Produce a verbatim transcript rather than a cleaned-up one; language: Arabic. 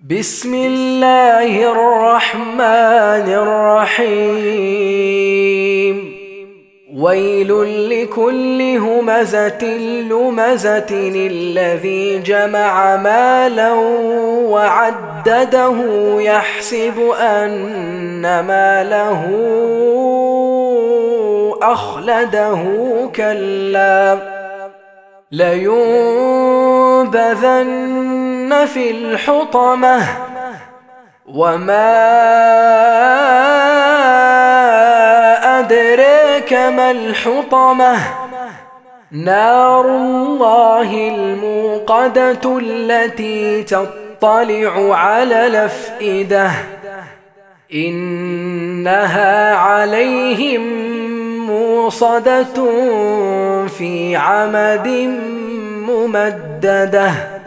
بسم الله الرحمن الرحيم. ويل لكل همزة لمزة الذي جمع مالا وعدده يحسب أن ماله أخلده كلا لينبذن في الحطمة وما أدريك ما الحطمة نار الله الموقدة التي تطلع على الأفئدة إنها عليهم موصدة في عمد ممددة.